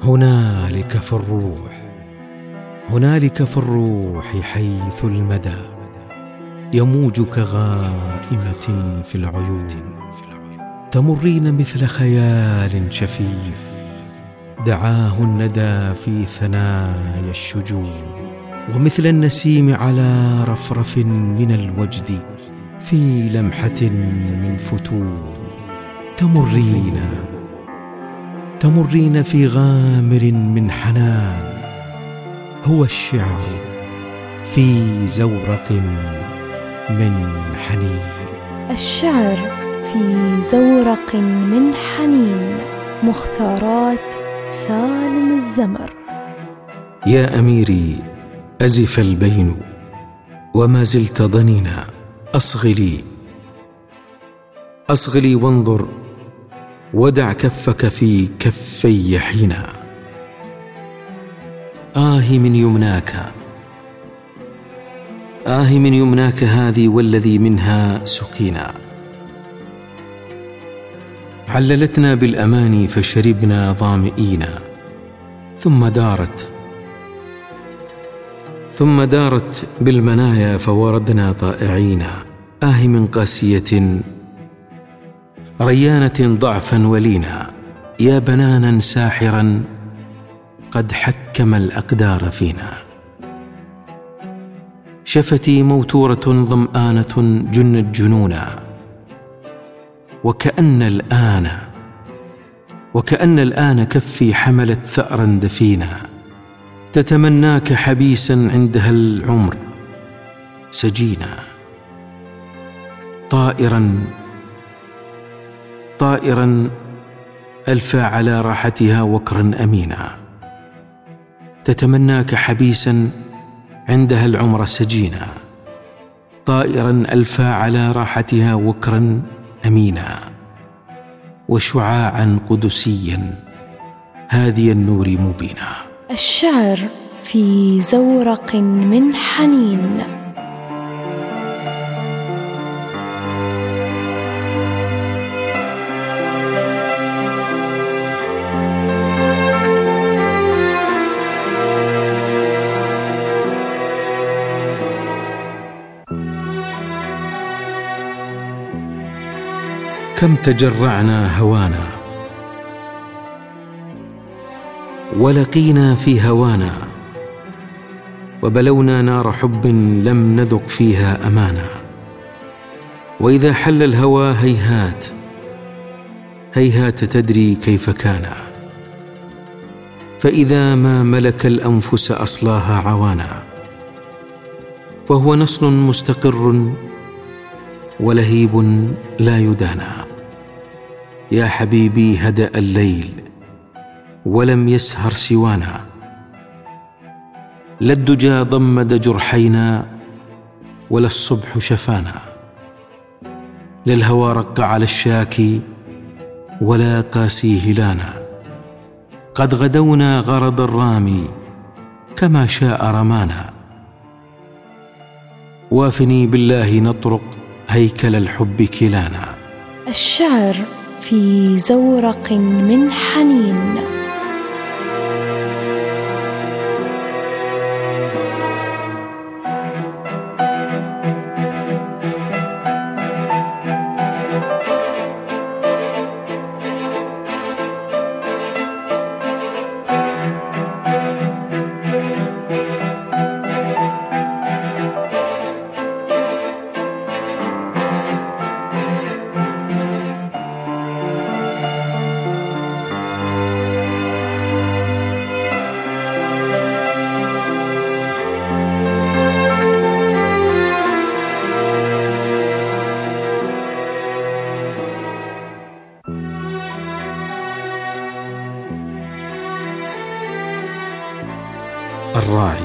هنالك في الروح، هنالك في الروح حيث المدى يموج كغائمة في العيون، تمرين مثل خيال شفيف دعاه الندى في ثنايا الشجون، ومثل النسيم على رفرف من الوجد في لمحة من فتون، تمرين في غامر من حنان، هو الشعر في زورق من حنين. الشعر في زورق من حنين، مختارات سالم الزمر. يا أميري أزف البين وما زلت ضنينا، أصغلي وانظر ودع كفك في كفي حينا. آه من يمناك هذه والذي منها سقينا، عللتنا بالأماني فشربنا ظامئين، ثم دارت بالمنايا فوردنا طائعين. آه من قاسية ريانة ضعفا ولينا، يا بنانا ساحرا قد حكم الأقدار فينا. شفتي موتورة ظمآنة جنت جنونا، وكأن الآن كفي حملت ثأرا دفينا، تتمناك حبيسا عندها العمر سجينا. طائرا ألفى على راحتها وكرا أمينا، تتمناك حبيسا عندها العمر سجينا. طائرا ألفى على راحتها وكرا أمينا، وشعاعا قدسيا هادي النور مبينا. الشعر في زورق من حنين. كم تجرعنا هوانا ولقينا في هوانا، وبلونا نار حب لم نذق فيها أمانا. وإذا حل الهوى هيهات تدري كيف كان، فإذا ما ملك الأنفس أصلاها عوانا. فهو نصل مستقر ولهيب لا يدانى. يا حبيبي هدأ الليل ولم يسهر سوانا، لا الدجى ضمد جرحينا ولا الصبح شفانا، لا الهوى رق على الشاكي ولا قاسي هلانا. قد غدونا غرض الرامي كما شاء رمانا، وافني بالله نطرق هيكل الحب كلانا. الشعر في زورق من حنين. الراعي.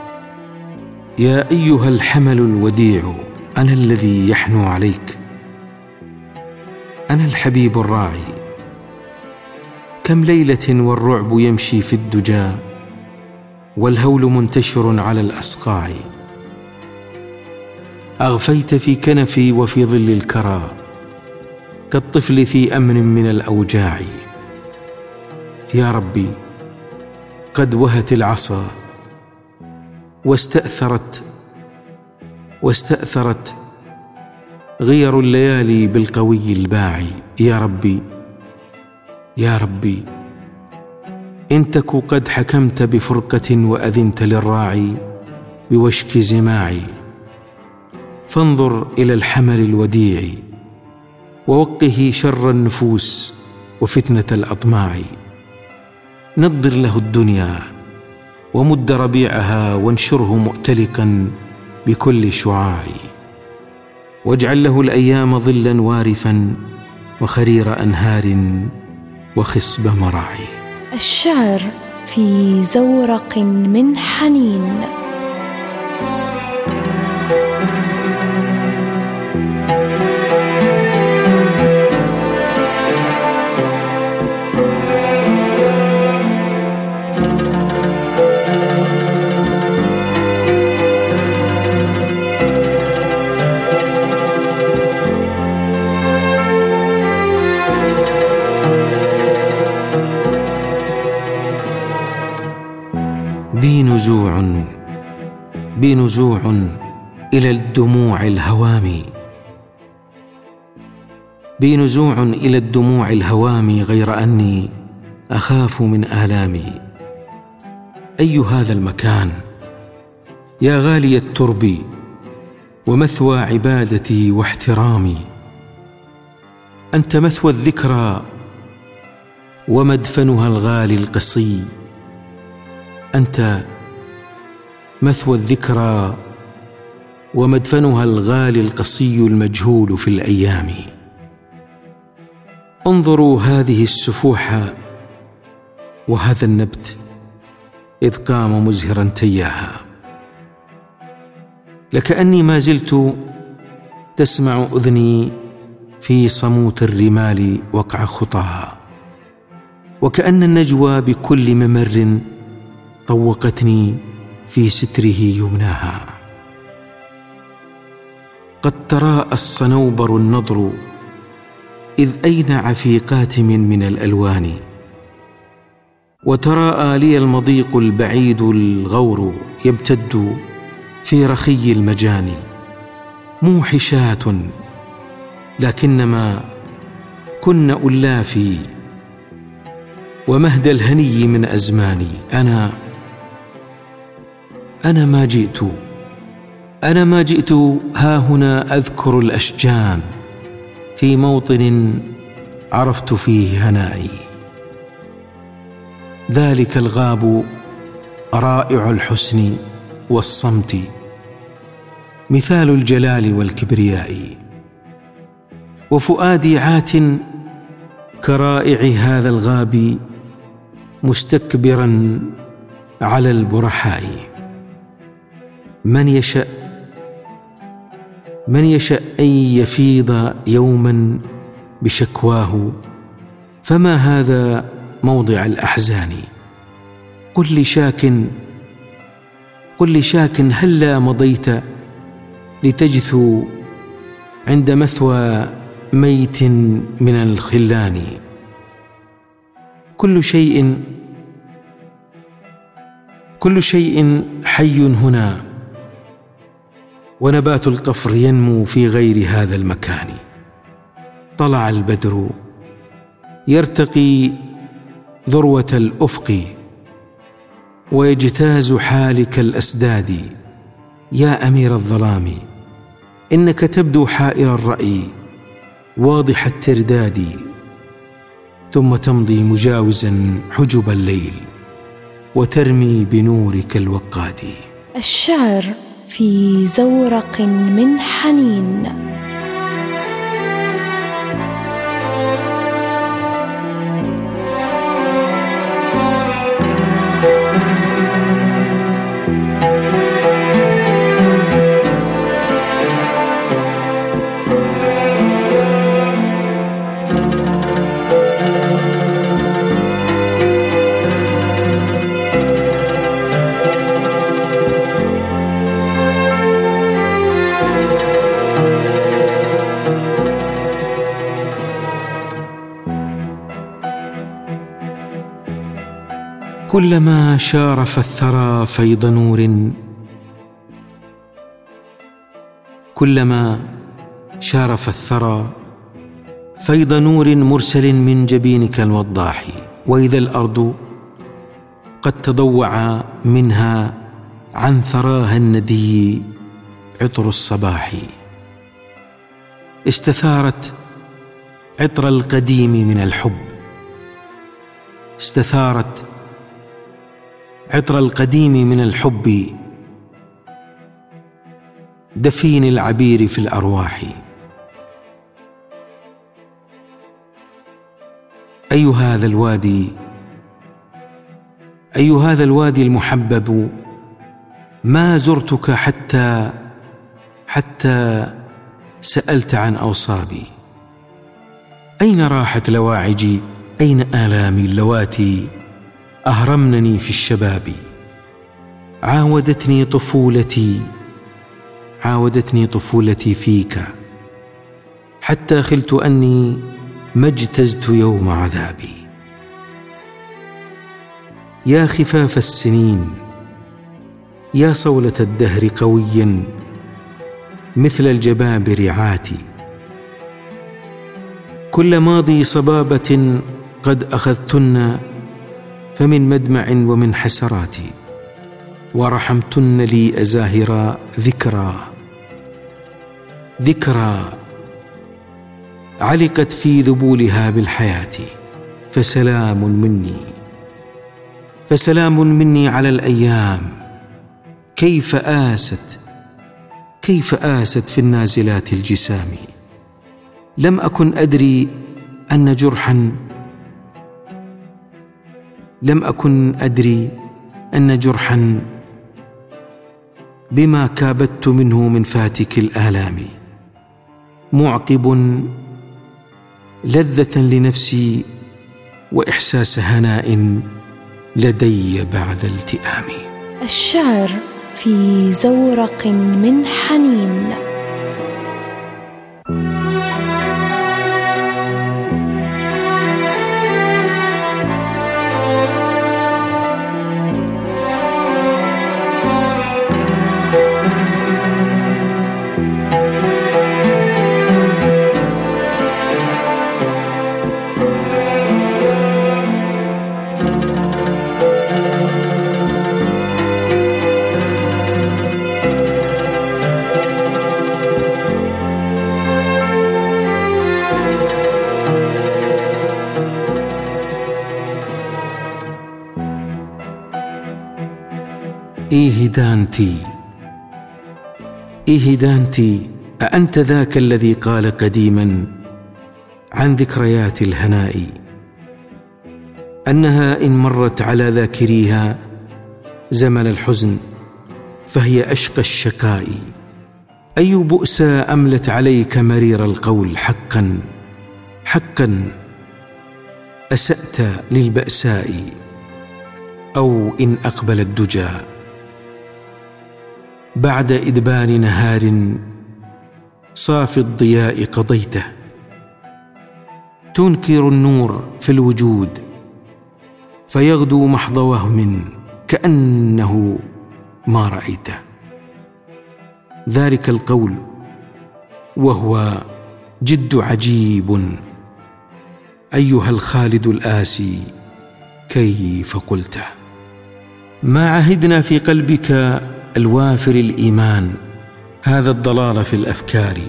يا أيها الحمل الوديع، أنا الذي يحنو عليك، أنا الحبيب الراعي. كم ليلة والرعب يمشي في الدجى، والهول منتشر على الأصقاع. أغفيت في كنفي وفي ظل الكرى، كالطفل في أمن من الأوجاع. يا ربي قد وهت العصا واستأثرت غير الليالي بالقوي الباعي. يا ربي إن تك قد حكمت بفرقة وأذنت للراعي بوشك زماعي، فانظر إلى الحمل الوديع ووقه شر النفوس وفتنة الأطماع. نضر له الدنيا ومد ربيعها وانشره مؤتلقا بكل شعاع، واجعل له الأيام ظلا وارفا وخرير أنهار وخصب مراعي. الشعر في زورق من حنين. بي نزوع إلى الدموع الهوامي، بي نزوع إلى الدموع الهوامي، غير أني أخاف من آلامي. أي هذا المكان يا غالي الترب ومثوى عبادتي واحترامي، أنت مثوى الذكرى ومدفنها الغالي القصي، أنت مثوى الذكرى ومدفنها الغالي القصي المجهول في الأيام. انظروا هذه السفوح وهذا النبت إذ قام مزهرا تياها، لكأني ما زلت تسمع أذني في صموت الرمال وقع خطاها، وكأن النجوى بكل ممر طوقتني في ستره يمناها. قد تراءى الصنوبر النضر إذ أينع في قاتم من الألوان، وتراءى لي المضيق البعيد الغور يمتد في رخي المجاني. موحشات لكنما كن ألافي ومهد الهني من أزماني. أنا ما جئت ها هنا أذكر الأشجان في موطن عرفت فيه هنائي. ذلك الغاب رائع الحسن والصمت، مثال الجلال والكبرياء، وفؤادي عات كرائع هذا الغاب مستكبرا على البرحاء. من يشأ أن يفيض يوما بشكواه، فما هذا موضع الأحزان. قل لشاك هلا مضيت لتجثو عند مثوى ميت من الخلان. كل شيء حي هنا، ونبات القفر ينمو في غير هذا المكان. طلع البدر يرتقي ذروة الأفق ويجتاز حالك الأسداد. يا أمير الظلام إنك تبدو حائر الرأي واضح الترداد، ثم تمضي مجاوزا حجب الليل وترمي بنورك الوقاد. الشعر في زورق من حنين. كلما شارف الثرى فيض نور، كلما شارف الثرى فيض نور مرسل من جبينك الوضاح، وإذا الأرض قد تضوع منها عن ثراها الندي عطر الصباح، استثارت عطر القديم من الحب، استثارت عطر القديم من الحب، دفين العبير في الأرواح. أي هذا الوادي، أي هذا الوادي المحبب، ما زرتك حتى سألت عن أوصابي. أين راحت لواعجي؟ أين آلامي اللواتي أهرمنني في الشباب؟ عاودتني طفولتي فيك، حتى خلت أني ما اجتزت يوم عذابي. يا خفاف السنين، يا صولة الدهر قويا مثل الجبابر عاتي، كل ماضي صبابة قد أخذتن، فمن مدمع ومن حسراتي، ورحمتن لي أزاهر ذكرى علقت في ذبولها بالحياة. فسلام مني على الأيام، كيف آست في النازلات الجسام. لم أكن أدري أن جرحا بما كابدت منه من فاتك الآلام، معقب لذة لنفسي وإحساس هناء لدي بعد التئام. الشعر في زورق من حنين. إيه دانتي، أأنت ذاك الذي قال قديما عن ذكريات الهناء أنها إن مرت على ذاكريها زمن الحزن فهي أشقى الشقاء؟ أي بؤسى أملت عليك مرير القول، حقا أسأت للبأساء، أو إن أقبل الدجى بعد إدبار نهار صافي الضياء قضيته، تنكر النور في الوجود فيغدو محض وهم كأنه ما رأيته. ذلك القول وهو جد عجيب، أيها الخالد الآسي كيف قلته. ما عهدنا في قلبك الوافر الإيمان هذا الضلال في الأفكار،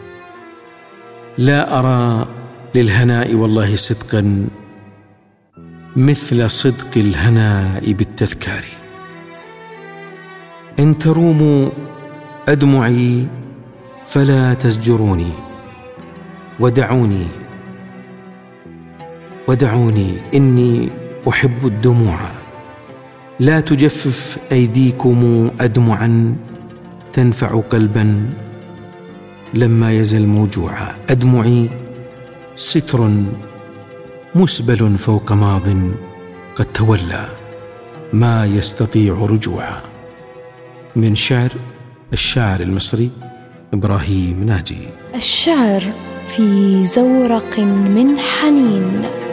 لا أرى للهناء والله صدقا مثل صدق الهناء بالتذكار. إن تروموا أدمعي فلا تزجروني، ودعوني إني أحب الدموع، لا تجفف أيديكم أدمعا تنفع قلبا لما يزل موجوعا. أدمعي ستر مسبل فوق ماض قد تولى ما يستطيع رجوعا. من شعر الشاعر المصري إبراهيم ناجي. الشعر في زورق من حنين.